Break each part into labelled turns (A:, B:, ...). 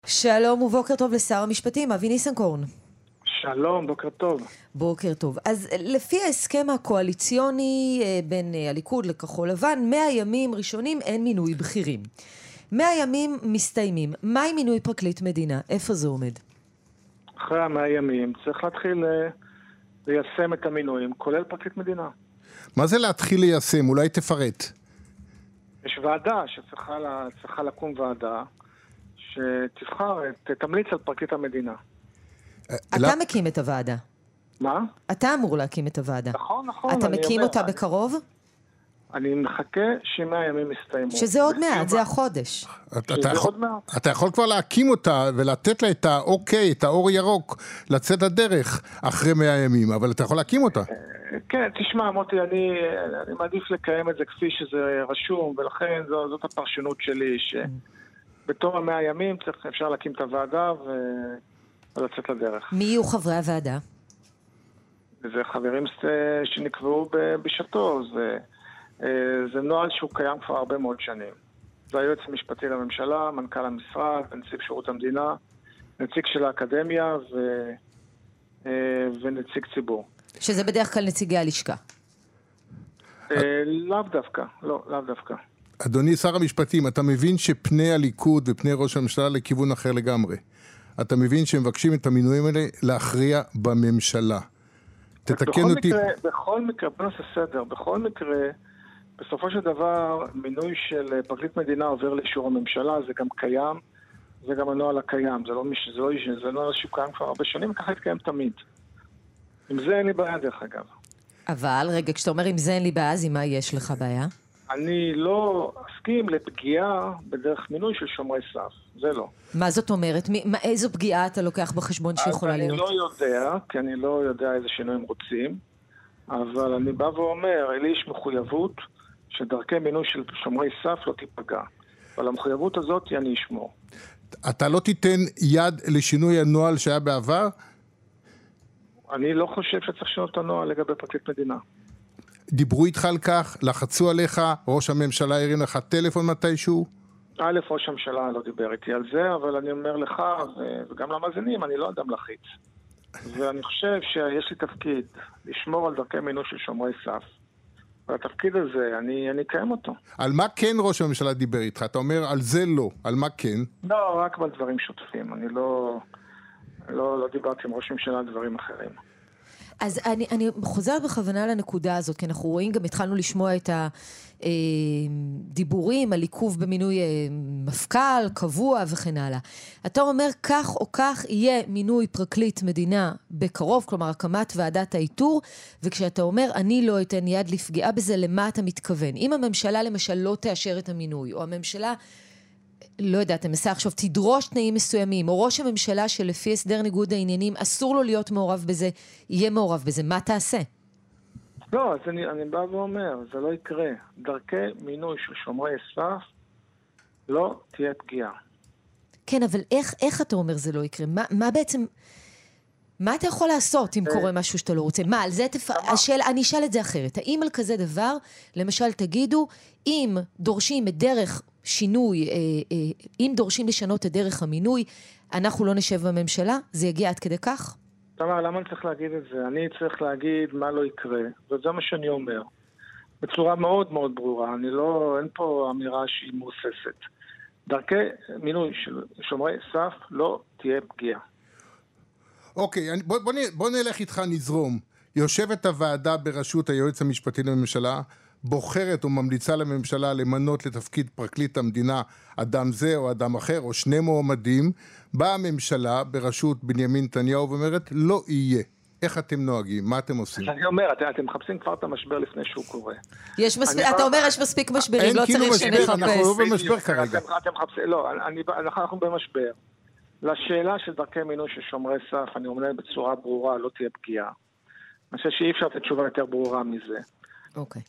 A: שלום ובוקר טוב לשר המשפטים, אבי ניסנקורן.
B: שלום, בוקר טוב.
A: בוקר טוב. אז לפי ההסכם הקואליציוני בין הליכוד לכחול לבן, 100 ימים ראשונים אין מינוי בכירים. 100 ימים מסתיימים. מה עם מינוי פרקליט מדינה? איפה זה עומד?
B: אחרי 100 ימים צריך להתחיל ליישם את המינויים, כולל פרקליט מדינה.
C: מה זה להתחיל ליישם? אולי תפרט.
B: יש ועדה שצריכה לקום ועדה שתבחר, תמליץ על פרקליט המדינה.
A: אתה מקים את הוועדה.
B: מה?
A: אתה אמור להקים את הוועדה.
B: נכון.
A: אתה מקים אותה בקרוב?
B: אני מחכה ש100 ימים יסתיימו.
A: שזה עוד מעט, זה החודש.
C: אתה יכול כבר להקים אותה ולתת לה את האוקיי, את האור ירוק, לצאת הדרך אחרי 100 ימים, אבל אתה יכול להקים אותה.
B: כן, תשמע, מוטי, אני מעדיף לקיים את זה כפי שזה רשום, ולכן זאת הפרשנות שלי, שבתום 100 ימים אפשר להקים את הוועדה ולצאת לדרך.
A: מי יהיו חברי הוועדה?
B: זה חברים שנקבעו בשעתו, זה נוהל שהוא קיים כבר הרבה מאוד שנים. זה היועץ המשפטי לממשלה, מנכ"ל המשרד, נציג שירות המדינה, נציג של האקדמיה ונציג ציבור.
A: שזה בדרך כלל נציגי הלשכה.
B: לאו דווקא.
C: אדוני שר המשפטים, אתה מבין שפני הליכוד ופני ראש הממשלה לכיוון אחר לגמרי. אתה מבין שמבקשים את המינויים האלה להכריע בממשלה. תתקן אותי.
B: בכל מקרה, בוא נעשה סדר, בכל מקרה, בסופו של דבר, מינוי של פרקליט מדינה עובר לאישור הממשלה, זה גם קיים, זה גם הנוהל הקיים, זה נוהל שקיים כבר הרבה שנים, ככה התקיים תמיד. עם זה אין לי בעיה דרך אגב.
A: אבל, רגע, כשאתה אומר עם זה אין לי בעיה, אז עם מה יש לך בעיה?
B: אני לא אסכים לפגיעה בדרך מינוי של שומרי סף, זה לא.
A: מה זאת אומרת? איזו פגיעה אתה לוקח בחשבון שיכולה להיות?
B: אני לא יודע, כי אני לא יודע איזה שינויים רוצים, אבל אני בא ואומר, לי יש מחויבות שדרכי מינוי של שומרי סף לא תיפגע. אבל המחויבות הזאת אני אשמור.
C: אתה לא תיתן יד לשינוי הנוהל שהיה בעבר?
B: אני לא חושב שצריך לשנות את הנוהל לגבי פרקליט מדינה.
C: דיברו איתך על כך? לחצו עליך? ראש הממשלה הרים לך טלפון מתישהו?
B: ראש הממשלה לא דיבר איתי על זה, אבל אני אומר לך, וגם למאזינים, אני לא אדם לחיץ. ואני חושב שיש לי תפקיד לשמור על דרכי מינוי של שומרי סף. והתפקיד הזה, אני אקיים אותו.
C: על מה כן ראש הממשלה דיבר איתך? אתה אומר, על זה לא. על מה כן?
B: לא, רק בדברים שוטפים. אני לא דיברתי עם ראש הממשלה על דברים אחרים.
A: אז אני חוזרת בכוונה לנקודה הזאת, כי אנחנו רואים, גם התחלנו לשמוע את הדיבורים על עיכוב במינוי מפכ"ל, קבוע וכן הלאה. אתה אומר, כך או כך יהיה מינוי פרקליט מדינה בקרוב, כלומר הקמת ועדת האיתור, וכשאתה אומר, אני לא אתן יד לפגיעה בזה, למה אתה מתכוון? אם הממשלה למשל לא תאשר את המינוי, או הממשלה לא יודעת, אני מנסה עכשיו, תדרוש תנאים מסוימים, או ראש הממשלה שלפי הסדר ניגוד העניינים, אסור לו להיות מעורב בזה, יהיה מעורב בזה, מה תעשה?
B: לא, אז אני בא ואומר, זה לא יקרה. דרכי מינוי של שומרי סף לא תהיה פגיעה.
A: כן, אבל איך אתה אומר זה לא יקרה? מה בעצם, מה אתה יכול לעשות אם קורה משהו שאתה לא רוצה? מה, על זה אני אשאל את זה אחרת. האם על כזה דבר, למשל תגידו, אם דורשים את דרך שינוי, אם דורשים לשנות את דרך המינוי, אנחנו לא נשב בממשלה, זה יגיע עד כדי כך?
B: תמר, למה אני צריך להגיד את זה? אני צריך להגיד מה לא יקרה, וזה מה שאני אומר. בצורה מאוד מאוד ברורה, אין פה אמירה שהיא מוססת. דרכי מינוי של שומרי סף לא תהיה פגיעה.
C: אוקיי, בוא נלך איתך נזרום. יושבת הוועדה בראשות היועץ המשפטי לממשלה, בוחרת או ממליצה לממשלה למנות לתפקיד פרקליט המדינה אדם זה או אדם אחר או שני מועמדים, באה הממשלה בראשות בנימין נתניהו ואומרת לא יהיה. איך אתם נוהגים? מה אתם עושים?
B: אני אומר, אתם מחפשים כבר את המשבר לפני שהוא קורה.
A: אתה אומר יש מספיק משברים, לא צריך שנחפש.
C: אנחנו לא במשבר כרגע.
B: לא, אנחנו במשבר. לשאלה של דרכי מינוי של שומרי סף, אני אומר בצורה ברורה, לא תהיה פגיעה. אני חושב שאי אפשר לתת תשובה יותר ברורה מזה.
A: אוקיי.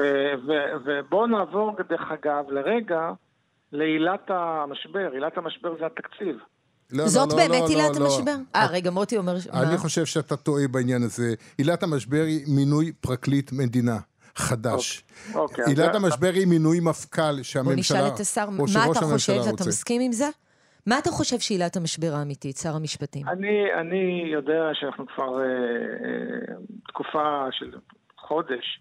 B: ובואו נעבור דרך אגב לרגע לעילת המשבר. עילת המשבר זה התקציב.
A: זאת באמת עילת המשבר? רגע, מוטי אומר...
C: אני חושב שאתה טועה בעניין הזה. עילת המשבר היא מינוי פרקליט מדינה חדש. עילת המשבר היא מינוי מפכ"ל שהממשלה...
A: בוא נשאל את השר, מה אתה חושב? אתה מסכים עם זה? מה אתה חושב שעילת המשבר האמיתית, שר המשפטים?
B: אני יודע שאנחנו כבר תקופה של חודש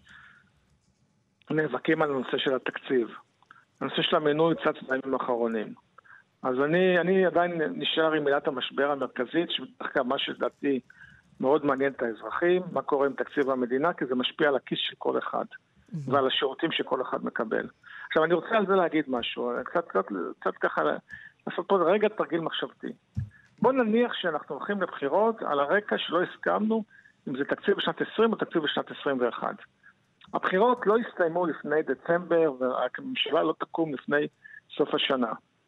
B: נאבקים על הנושא של התקציב. הנושא של המינוי צץ בימים האחרונים. אז אני עדיין נשאר עם עילת המשבר המרכזית, שבדרך כלל מה שדעתי מאוד מעניין את האזרחים, מה קורה עם תקציב המדינה, כי זה משפיע על הכיס של כל אחד, ועל השירותים שכל אחד מקבל. עכשיו, אני רוצה על זה להגיד משהו, קצת ככה, לעשות פה רגע תרגיל מחשבתי. בוא נניח שאנחנו הולכים לבחירות על הרקע שלא הסכמנו אם זה תקציב בשנת 20 או תקציב בשנת 21. הבחירות לא הסתיימו לפני דצמבר, והממשלה לא תקום לפני סוף השנה.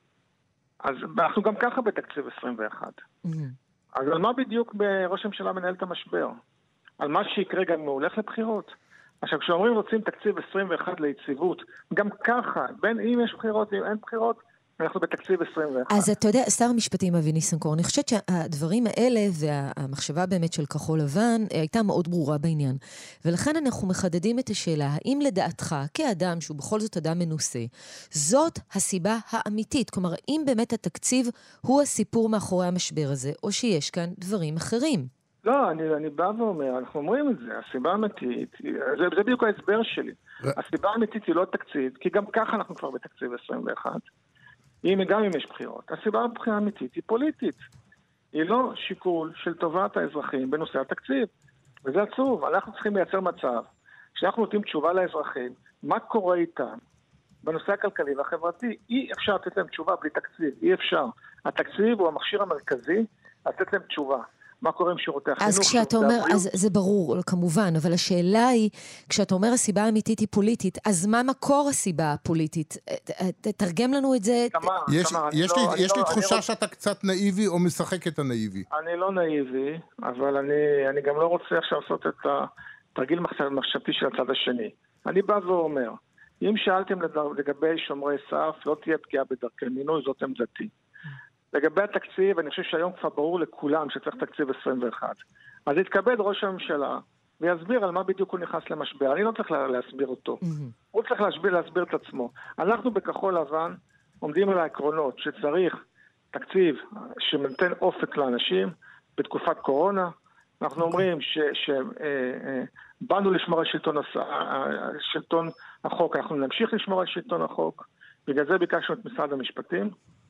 B: אז אנחנו גם ככה בתקציב 21. אז על מה בדיוק ראש הממשלה מנהל את המשבר? על מה שיקרה גם אם הוא הולך לבחירות? עכשיו, כשאומרים רוצים תקציב 21 ליציבות, גם ככה, בין אם יש בחירות, אם אין בחירות, אנחנו בתקציב 21.
A: אז אתה יודע, שר המשפטים אבי ניסנקורן, אני חושבת שהדברים האלה והמחשבה באמת של כחול לבן הייתה מאוד ברורה בעניין. ולכן אנחנו מחדדים את השאלה, האם לדעתך, כאדם שהוא בכל זאת אדם מנוסה, זאת הסיבה האמיתית? כלומר, האם באמת התקציב הוא הסיפור מאחורי המשבר הזה, או שיש כאן דברים אחרים?
B: לא, אני בא ואומר, אנחנו אומרים את זה, הסיבה האמיתית, זה בדיוק ההסבר שלי. הסיבה האמיתית היא לא תקציב, כי גם ככה אנחנו כבר בתקציב 21. גם אם יש בחירות. הסיבה האמיתית היא פוליטית. היא לא שיקול של טובת האזרחים בנושא התקציב. וזה עצוב. אנחנו צריכים לייצר מצב שאנחנו נותנים תשובה לאזרחים, מה קורה איתם בנושא הכלכלי והחברתי. אי אפשר לתת להם תשובה בלי תקציב. אי אפשר. התקציב הוא המכשיר המרכזי לתת להם תשובה. מה קורה עם שירותי החינוך?
A: אז כשאתה אומר, אז זה ברור, כמובן, אבל השאלה היא, כשאתה אומר הסיבה האמיתית היא פוליטית, אז מה מקור הסיבה הפוליטית? תרגם לנו את זה.
C: יש לי תחושה שאתה קצת נאיבי או משחק את הנאיבי.
B: אני לא נאיבי, אבל אני גם לא רוצה עכשיו לעשות את התרגיל מחשבתי של הצד השני. אני בא ואומר, אם שאלתם לגבי שומרי סף, לא תהיה פגיעה בדרכי מינוי, זאת עמדתי. לגבי התקציב, אני חושב שהיום כבר ברור לכולם שצריך תקציב 21. אז יתכבד ראש הממשלה ויסביר על מה בדיוק הוא נכנס למשבר. אני לא צריך להסביר אותו. הוא צריך להסביר את עצמו. אנחנו בכחול לבן עומדים על העקרונות שצריך תקציב שמנתן אופק לאנשים בתקופת קורונה. אנחנו אומרים שבאנו לשמור על שלטון החוק, אנחנו נמשיך לשמור על שלטון החוק. בגלל זה ביקשנו את משרד המשפטים.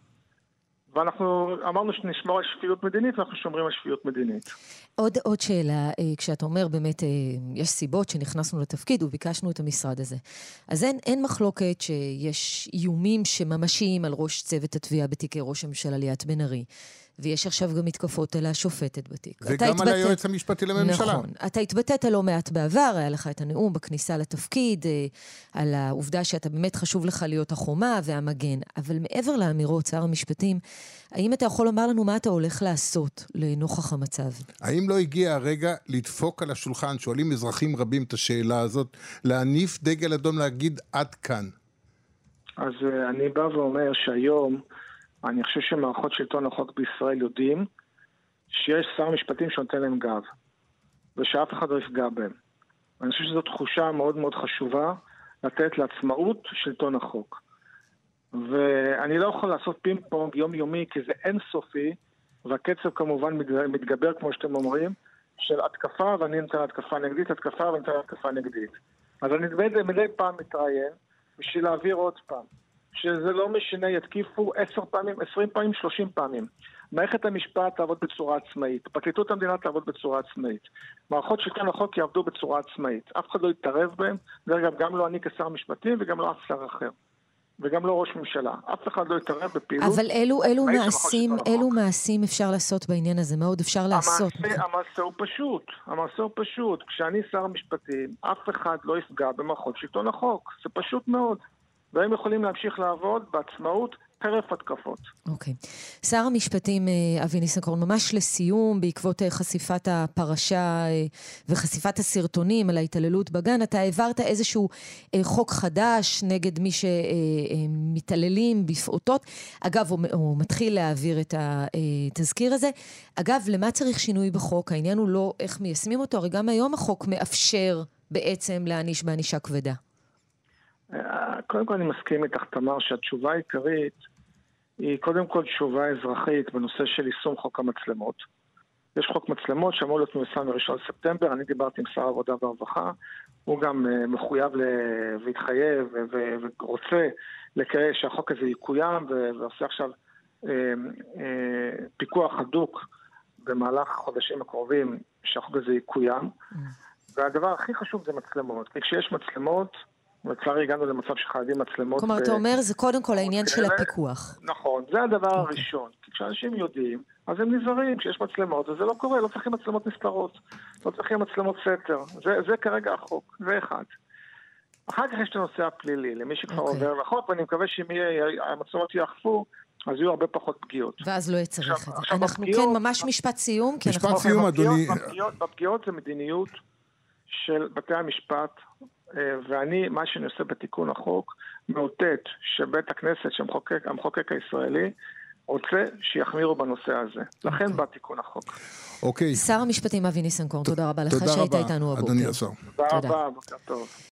B: ואנחנו אמרנו שנשמור על שפיות מדינית, ואנחנו שומרים על שפיות מדינית.
A: עוד שאלה, כשאתה אומר באמת, יש סיבות שנכנסנו לתפקיד וביקשנו את המשרד הזה. אז אין מחלוקת שיש איומים שממשיים על ראש צוות התביעה בתיקי ראש הממשלה ליאת בן ארי. ויש עכשיו גם מתקפות על השופטת בתיק.
C: וגם על היועץ המשפטי לממשלה.
A: נכון. אתה התבטאת לא מעט בעבר, היה לך את הנאום בכניסה לתפקיד, על העובדה שאתה באמת חשוב לך להיות החומה והמגן. אבל מעבר לאמירות, שר המשפטים, האם אתה יכול לומר לנו מה אתה הולך לעשות לנוכח המצב?
C: האם לא הגיע הרגע לדפוק על השולחן, שואלים אזרחים רבים את השאלה הזאת, להניף דגל אדום, להגיד עד כאן?
B: אז אני בא ואומר שהיום, אני חושב שמערכות שלטון החוק בישראל יודעים שיש שר משפטים שנותן להם גב, ושאף אחד לא יפגע בהם. אני חושב שזו תחושה מאוד מאוד חשובה לתת לעצמאות שלטון החוק. ואני לא יכול לעשות פינג פונג יומיומי, כי זה אינסופי, והקצב כמובן מתגבר, כמו שאתם אומרים, של התקפה, ואני נמצא להתקפה נגדית, התקפה ואני נמצא להתקפה נגדית. אז אני מדי פעם מתראיין, בשביל להעביר עוד פעם. שזה לא משנה, יתקיפו 10 פעמים, 20 פעמים, 30 פעמים. מערכת המשפט תעבוד בצורה עצמאית. פרקליטות המדינה תעבוד בצורה עצמאית. מערכות שלטון החוק יעבדו בצורה עצמאית. אף אחד לא יתערב בהם, גם לא אני כשר משפטים וגם לא אף שר אחר. וגם לא ראש ממשלה. אף אחד לא יתערב בפעילות.
A: אבל אילו מעשים אפשר לעשות בעניין הזה? מה עוד אפשר לעשות?
B: המעשה הוא פשוט. כשאני שר המשפטים, אף אחד לא יפגע במערכות שלטון החוק. זה פשוט מאוד. והם יכולים להמשיך לעבוד בעצמאות חרף התקפות.
A: אוקיי. שר המשפטים אבי ניסנקורן, ממש לסיום, בעקבות חשיפת הפרשה וחשיפת הסרטונים על ההתעללות בגן, אתה העברת איזשהו חוק חדש נגד מי שמתעללים בפעוטות. אגב, הוא מתחיל להעביר את התזכיר הזה. אגב, למה צריך שינוי בחוק? העניין הוא לא איך מיישמים אותו, הרי גם היום החוק מאפשר בעצם להעניש בענישה כבדה.
B: קודם כל אני מסכים איתך, תמר, שהתשובה העיקרית היא קודם כל תשובה אזרחית בנושא של יישום חוק המצלמות. יש חוק מצלמות שאמור להיות מיושם ב1 בספטמבר, אני דיברתי עם שר העבודה והרווחה, הוא גם מחויב והתחייב ורוצה לקרוא שהחוק הזה יקוים, ועושה עכשיו פיקוח הדוק במהלך החודשים הקרובים שהחוק הזה יקוים. והדבר הכי חשוב זה מצלמות, כי כשיש מצלמות, לצערי הגענו למצב שחייבים מצלמות.
A: כלומר, אתה אומר, זה קודם כל העניין של הפיקוח.
B: נכון, זה הדבר הראשון. כי כשאנשים יודעים, אז הם נזהרים, כשיש מצלמות, וזה לא קורה, לא צריכים מצלמות נסתרות, לא צריכים מצלמות סתר. זה כרגע החוק, זה אחד. אחר כך יש את הנושא הפלילי, למי שכבר עובר לחוק, ואני מקווה שאם המצלמות יאכפו, אז יהיו הרבה פחות פגיעות.
A: ואז לא יצריך את זה. אנחנו כן, ממש משפט סיום.
C: משפט סיום, אדוני.
B: בפגיעות זה מדיניות של בתי המשפט, ואני, מה שאני עושה בתיקון החוק, מאותת שבית הכנסת, שהמחוקק הישראלי, רוצה שיחמירו בנושא הזה. לכן בא תיקון החוק.
C: אוקיי.
A: שר המשפטים אבי ניסנקורן, תודה רבה לך שהיית איתנו הבוקר.
C: אדוני השר.
B: תודה רבה, בוקר טוב.